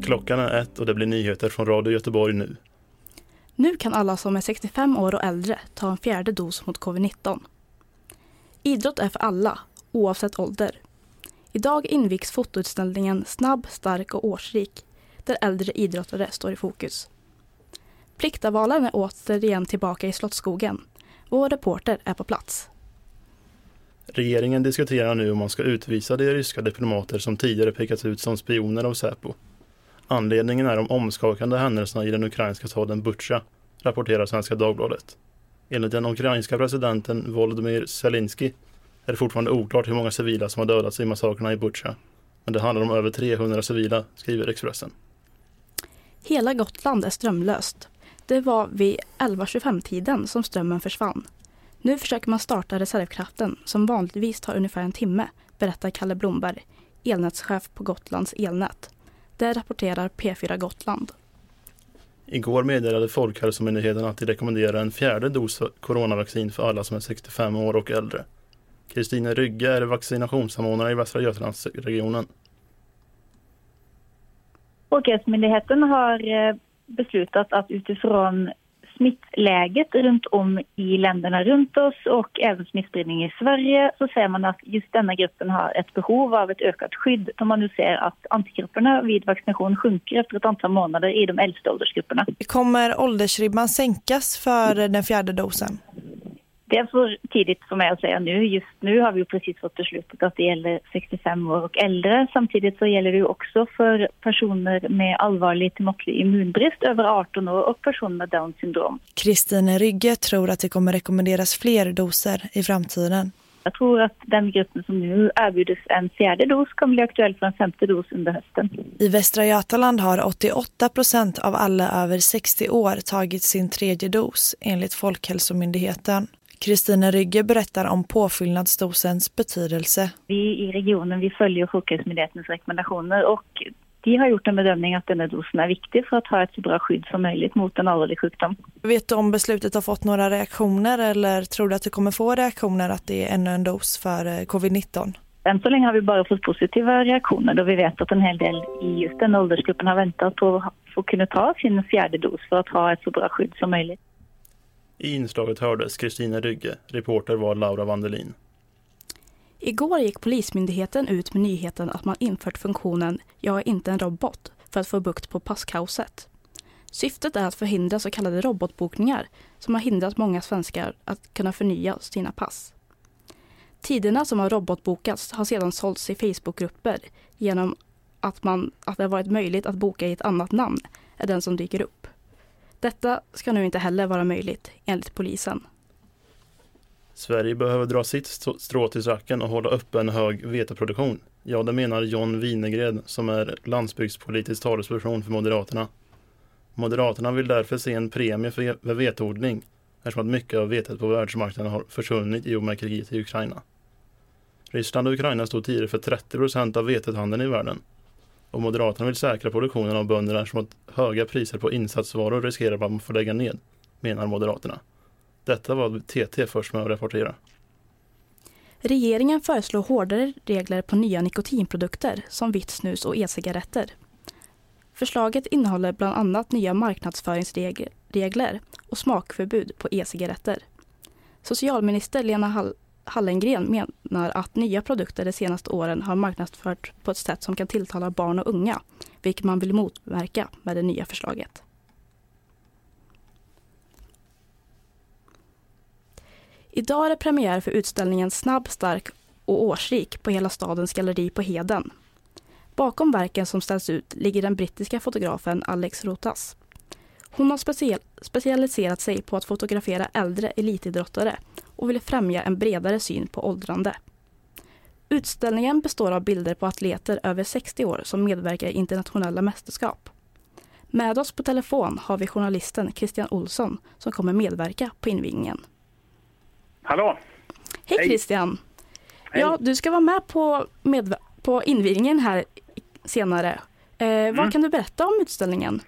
Klockan är 1 och det blir nyheter från Radio Göteborg nu. Nu kan alla som är 65 år och äldre ta en 4:e dos mot covid-19. Idrott är för alla, oavsett ålder. Idag invigs fotoutställningen Snabb, stark och årsrik, där äldre idrottare står i fokus. Pliktavalen är återigen tillbaka i Slottsskogen. Vår reporter är på plats. Regeringen diskuterar nu om man ska utvisa de ryska diplomater som tidigare pekats ut som spioner av Säpo. Anledningen är de omskakande händelserna i den ukrainska staden Bucha, rapporterar Svenska Dagbladet. Enligt den ukrainska presidenten Volodymyr Zelensky är det fortfarande oklart hur många civila som har dödats i massakrerna i Bucha. Men det handlar om över 300 civila, skriver Expressen. Hela Gotland är strömlöst. Det var vid 11:25-tiden som strömmen försvann. Nu försöker man starta reservkraften som vanligtvis tar ungefär en timme, berättar Kalle Blomberg, elnätschef på Gotlands elnät. Det rapporterar P4 Gotland. Igår meddelade Folkhälsomyndigheten att de rekommenderar en 4:e dos coronavaccin för alla som är 65 år och äldre. Kristina Rygge är vaccinationssamordnare i Västra Götalandsregionen. Folkhälsomyndigheten har beslutat att utifrån smittläget runt om i länderna runt oss och även smittspridning i Sverige så säger man att just denna gruppen har ett behov av ett ökat skydd då man nu ser att antikrupperna vid vaccination sjunker efter ett antal månader i de äldsta åldersgrupperna. Kommer åldersribban sänkas för den 4:e dosen? Det är för tidigt för mig att säga nu. Just nu har vi ju precis fått beslutet att det gäller 65 år och äldre. Samtidigt så gäller det ju också för personer med allvarlig till måttlig immunbrist över 18 år och personer med Down syndrom. Kristina Rygge tror att det kommer rekommenderas fler doser i framtiden. Jag tror att den gruppen som nu erbjuds en 4:e dos kommer bli aktuell för en 5:e dos under hösten. I Västra Götaland har 88% av alla över 60 år tagit sin 3:e dos enligt Folkhälsomyndigheten. Kristina Rygge berättar om påfyllnadsdosens betydelse. Vi i regionen vi följer Folkhälsomyndighetens rekommendationer och de har gjort en bedömning att den här dosen är viktig för att ha ett så bra skydd som möjligt mot en allvarlig sjukdom. Vet du om beslutet har fått några reaktioner eller tror du att du kommer få reaktioner att det är ännu en dos för covid-19? Än så länge har vi bara fått positiva reaktioner då vi vet att en hel del i just den åldersgruppen har väntat på att få kunna ta sin 4:e dos för att ha ett så bra skydd som möjligt. I inslaget hördes Kristina Rygge, reporter var Laura Vandelin. Igår gick Polismyndigheten ut med nyheten att man infört funktionen "Jag är inte en robot" för att få bukt på passkaoset. Syftet är att förhindra så kallade robotbokningar som har hindrat många svenskar att kunna förnya sina pass. Tiderna som har robotbokats har sedan sålts i Facebookgrupper genom att det har varit möjligt att boka i ett annat namn än den som dyker upp. Detta ska nu inte heller vara möjligt, enligt polisen. Sverige behöver dra sitt strå till sacken och hålla uppe en hög veteproduktion. Ja, det menar John Winegred som är landsbygdspolitisk talesperson för Moderaterna. Moderaterna vill därför se en premie för veteodling eftersom att mycket av vetet på världsmarknaden har försvunnit i och med kriget i Ukraina. Ryssland och Ukraina stod tidigare för 30% av vetethandeln i världen. Och Moderaterna vill säkra produktionen av bönderna som att höga priser på insatsvaror riskerar att man får lägga ned, menar Moderaterna. Detta var TT först med att rapportera. Regeringen föreslår hårdare regler på nya nikotinprodukter som vitt snus och e-cigaretter. Förslaget innehåller bland annat nya marknadsföringsregler och smakförbud på e-cigaretter. Socialminister Lena Hallengren menar att nya produkter de senaste åren har marknadsförts på ett sätt som kan tilltala barn och unga, vilket man vill motverka med det nya förslaget. Idag är det premiär för utställningen Snabb, stark och årsrik på Hela stadens galleri på Heden. Bakom verken som ställs ut ligger den brittiska fotografen Alex Rotas. Hon har specialiserat sig på att fotografera äldre elitidrottare och vill främja en bredare syn på åldrande. Utställningen består av bilder på atleter över 60 år som medverkar i internationella mästerskap. Med oss på telefon har vi journalisten Christian Olsson som kommer medverka på invigningen. Hallå! Hej Christian! Hej. Ja, du ska vara med på invigningen här senare. Vad kan du berätta om utställningen?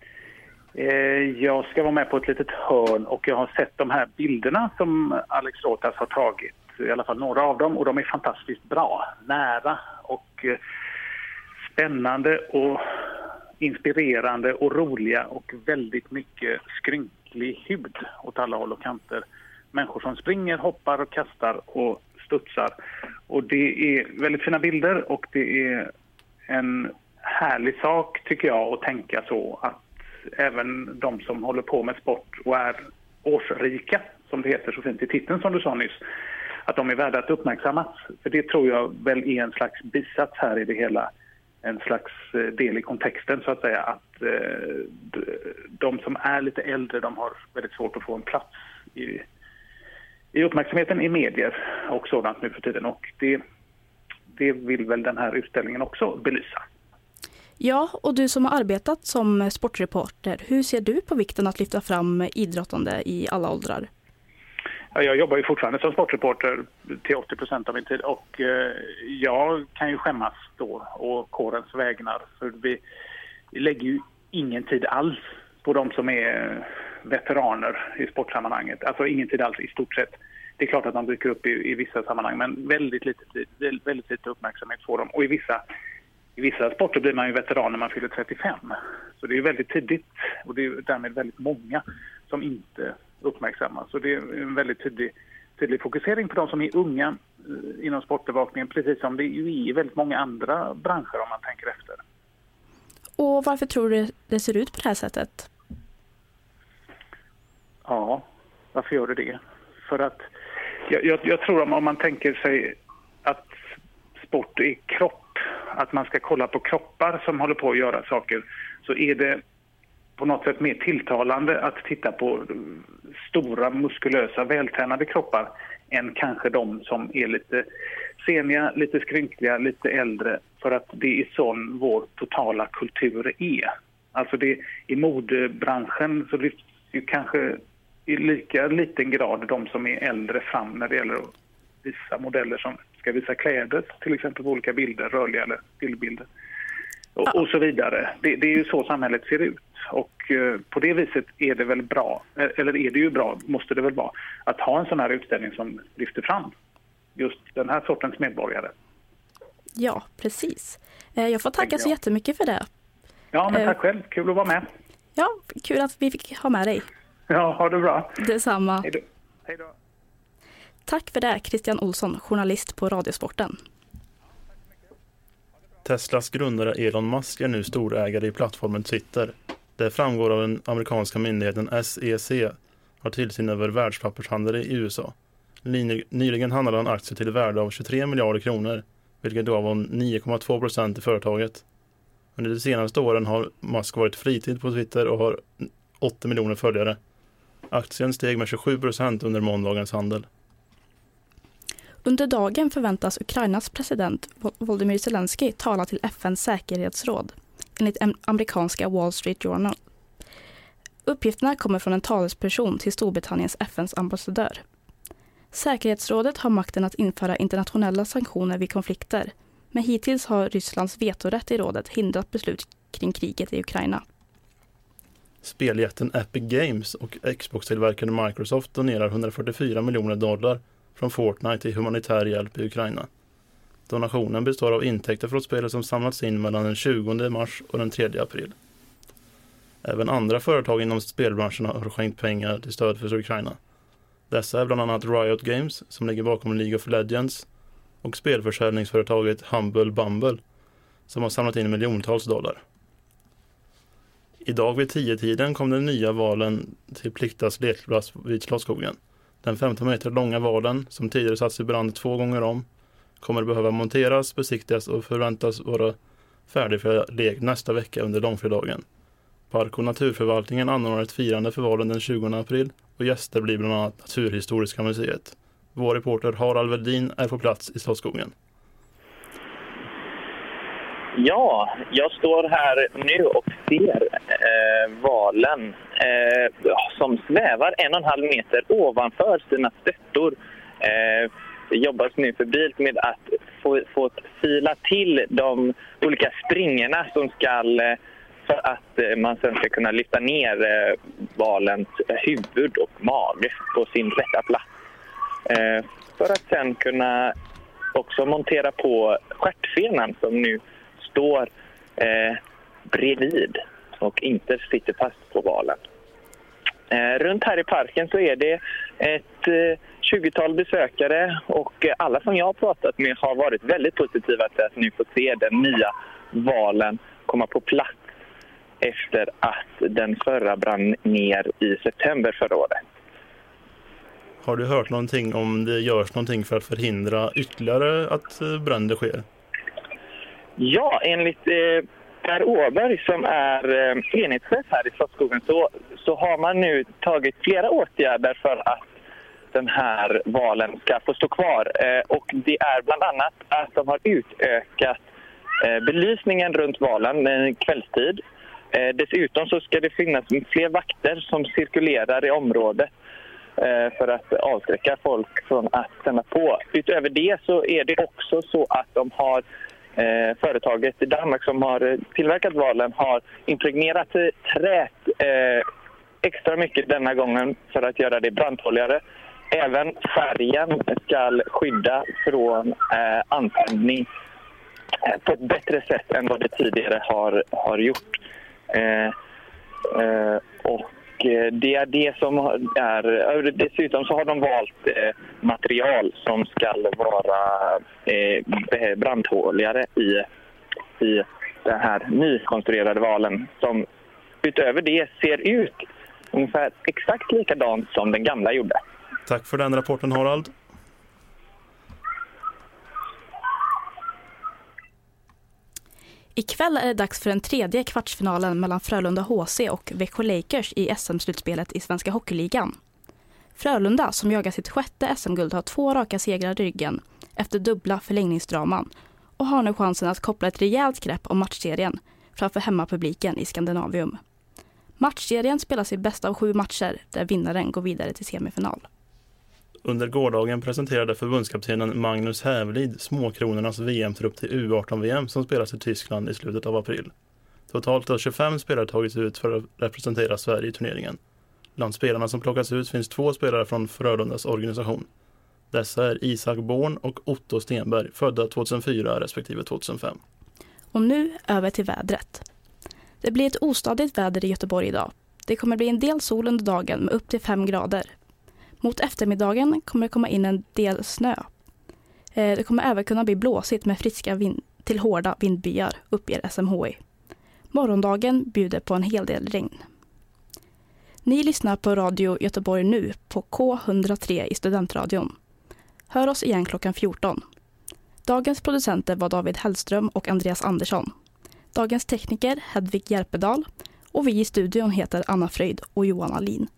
Jag ska vara med på ett litet hörn och jag har sett de här bilderna som Alex Rotas har tagit. I alla fall några av dem och de är fantastiskt bra. Nära och spännande och inspirerande och roliga och väldigt mycket skrynklig hud åt alla håll och kanter. Människor som springer, hoppar och kastar och studsar. Och det är väldigt fina bilder och det är en härlig sak tycker jag att tänka så att även de som håller på med sport och är årsrika, som det heter så fint i titeln som du sa nyss, att de är värda att uppmärksammas. För det tror jag väl är en slags bisats här i det hela, en slags del i kontexten så att säga, att de som är lite äldre, de har väldigt svårt att få en plats i uppmärksamheten i medier och sådant nu för tiden, och det vill väl den här utställningen också belysa. Ja, och du som har arbetat som sportreporter, hur ser du på vikten att lyfta fram idrottande i alla åldrar? Ja, jag jobbar ju fortfarande som sportreporter till 80% av min tid och jag kan ju skämmas då och kårens vägnar, för vi lägger ju ingen tid alls på de som är veteraner i sportsammanhanget. Alltså ingen tid alls i stort sett. Det är klart att de dyker upp i vissa sammanhang, men väldigt lite uppmärksamhet får de. Och i vissa sporter blir man ju veteran när man fyller 35. Så det är väldigt tidigt och det är därmed väldigt många som inte uppmärksammas. Så det är en väldigt tydlig fokusering på de som är unga inom sportbevakningen, precis som det är i väldigt många andra branscher om man tänker efter. Och varför tror du det ser ut på det här sättet? Ja, varför gör det? För att jag tror om man tänker sig att sport är kropp, att man ska kolla på kroppar som håller på att göra saker, så är det på något sätt mer tilltalande att titta på stora, muskulösa, vältränade kroppar än kanske de som är lite seniga, lite skrynkliga, lite äldre, för att det är sån vår totala kultur är. Alltså i modebranschen så lyfts ju kanske i lika liten grad de som är äldre fram när det gäller att visa modeller som ska visa kläder, till exempel på olika bilder, rörliga eller stillbilder och så vidare. Det är ju så samhället ser ut, och på det viset är det väl bra, eller är det ju bra, måste det väl vara, att ha en sån här utställning som lyfter fram just den här sortens medborgare. Ja, precis. Jag får tacka så jättemycket för det. Ja, men tack själv. Kul att vara med. Ja, kul att vi fick ha med dig. Ja, ha det bra. Detsamma. Hej då. Tack för det, Christian Olsson, journalist på Radiosporten. Teslas grundare Elon Musk är nu storägare i plattformen Twitter. Det framgår av den amerikanska myndigheten SEC, har tillsyn över världspappershandel i USA. Nyligen handlade han aktier till värde av 23 miljarder kronor, vilket gav honom 9,2% i företaget. Under de senaste åren har Musk varit fritid på Twitter och har 80 miljoner följare. Aktien steg med 27% under måndagens handel. Under dagen förväntas Ukrainas president Volodymyr Zelensky tala till FNs säkerhetsråd, enligt amerikanska Wall Street Journal. Uppgifterna kommer från en talesperson till Storbritanniens FNs ambassadör. Säkerhetsrådet har makten att införa internationella sanktioner vid konflikter, men hittills har Rysslands vetorätt i rådet hindrat beslut kring kriget i Ukraina. Speljätten Epic Games och Xbox-tillverkaren Microsoft donerar 144 miljoner dollar från Fortnite till humanitär hjälp i Ukraina. Donationen består av intäkter från spelet som samlats in mellan den 20 mars och den 3 april. Även andra företag inom spelbranschen har skänkt pengar till stöd för Ukraina. Dessa är bland annat Riot Games, som ligger bakom League of Legends, och spelförsäljningsföretaget Humble Bumble, som har samlat in miljontals dollar. Idag vid 10-tiden kom den nya valen till Pliktas lekplats vid Slottsskogen. Den 15 meter långa valen, som tidigare satts i brand 2 gånger om, kommer behöva monteras, besiktigas och förväntas vara färdig för lek nästa vecka under långfredagen. Park- och naturförvaltningen anordnar ett firande för valen den 20 april och gäster blir bland annat Naturhistoriska museet. Vår reporter Harald Veldin är på plats i Slottsskogen. Ja, jag står här nu och ser valen som svävar 1,5 meter ovanför sina stöttor. Det jobbas nu febrilt med att få fila till de olika springorna som ska, för att man sen ska kunna lyfta ner valens huvud och mage på sin rätta plats. För att sen kunna också montera på stjärtfenan som nu står bredvid och inte sitter fast på valen. Runt här i parken så är det ett 20-tal besökare och alla som jag har pratat med har varit väldigt positiva till att nu få se den nya valen komma på plats efter att den förra brann ner i september förra året. Har du hört någonting om det görs någonting för att förhindra ytterligare att bränder sker? Ja, enligt Per Åberg som är enhetschef här i Slottsskogen så har man nu tagit flera åtgärder för att den här valen ska få stå kvar. Och det är bland annat att de har utökat belysningen runt valen kvällstid. Dessutom så ska det finnas fler vakter som cirkulerar i området för att avskräcka folk från att tända på. Utöver det så är det också så att de har företaget i Danmark som har tillverkat valen har impregnerat träet extra mycket denna gången för att göra det brandtåligare. Även färgen ska skydda från antändning på ett bättre sätt än vad det tidigare har gjort. Och det är det som är. Dessutom så har de valt material som ska vara brandtåligare i den här nykonstruerade valen som utöver det ser ut ungefär exakt likadant som den gamla gjorde. Tack för den rapporten, Harald. Ikväll är det dags för den tredje kvartsfinalen mellan Frölunda HC och Växjö Lakers i SM-slutspelet i Svenska Hockeyligan. Frölunda, som jagar sitt 6:e SM-guld, har 2 raka segrar i ryggen efter dubbla förlängningsdraman och har nu chansen att koppla ett rejält grepp om matchserien framför hemmapubliken i Skandinavium. Matchserien spelas i bästa av 7 matcher där vinnaren går vidare till semifinal. Under gårdagen presenterade förbundskaptenen Magnus Hävlid Småkronornas VM-trupp till U18-VM som spelas i Tyskland i slutet av april. Totalt har 25 spelare tagits ut för att representera Sverige i turneringen. Bland spelarna som plockas ut finns 2 spelare från Frölundas organisation. Dessa är Isak Born och Otto Stenberg, födda 2004 respektive 2005. Och nu över till vädret. Det blir ett ostadigt väder i Göteborg idag. Det kommer bli en del sol under dagen med upp till 5 grader. Mot eftermiddagen kommer det komma in en del snö. Det kommer även kunna bli blåsigt med friska till hårda vindbyar, uppger SMHI. Morgondagen bjuder på en hel del regn. Ni lyssnar på Radio Göteborg nu på K103 i Studentradion. Hör oss igen klockan 14. Dagens producenter var David Hellström och Andreas Andersson. Dagens tekniker Hedvig Järpedal och vi i studion heter Anna Fröjd och Johan Alin.